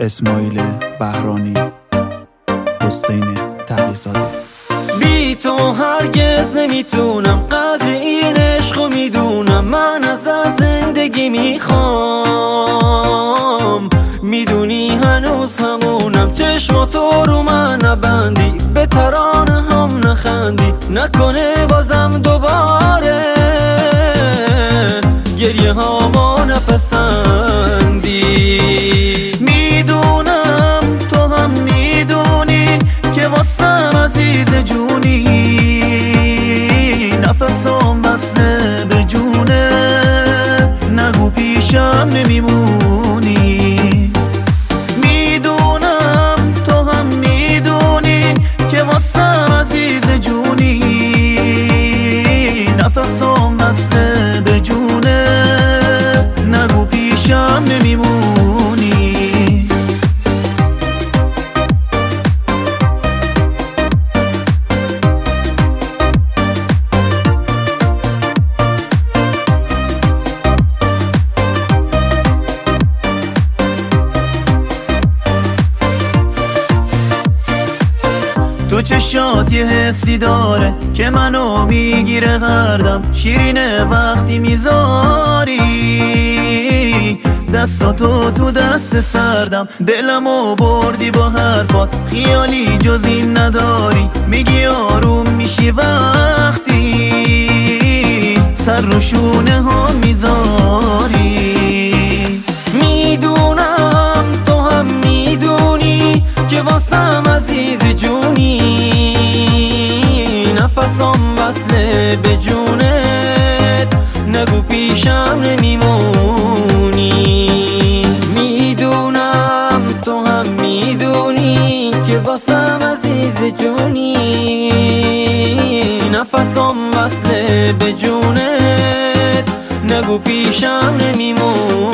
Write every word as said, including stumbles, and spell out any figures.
اسماعیل بهرانی، حسین تقی‌زاده. بی تو هرگز نمیتونم قدر این عشقو میدونم، من ازت زندگی میخوام، میدونی هنوز همونم، چشماتو رو من نبندی، به ترانه هم نخندی، نکنه بازم دوباره گریه ها ما نپسندی. میدونم تو هم میدونی که واسم عزیز جونی، نفسم وصله به جونه، نگو پیشم نمیمونی. میدونم تو هم میدونی که واسم عزیز جونی، نفسم وصله به جونه، نگو پیشم نمیمونی. تو چشات یه حسی داره که منو میگیره هر دم، شیرینه وقتی میذاری دستاتو تو دست سردم، دلمو بردی با حرفات، خیالی جز این نداری، میگی آروم میشی وقتی سر رو شونه ها میذاری. میدونم تو هم میدونی که واسم عزیز جونی، نفسم وصله به جونت، نگو پیشم نمیمونی. میدونم تو هم میدونی که واسم عزیز جونی، نفسم وصله به جونت، نگو پیشم نمیمونی.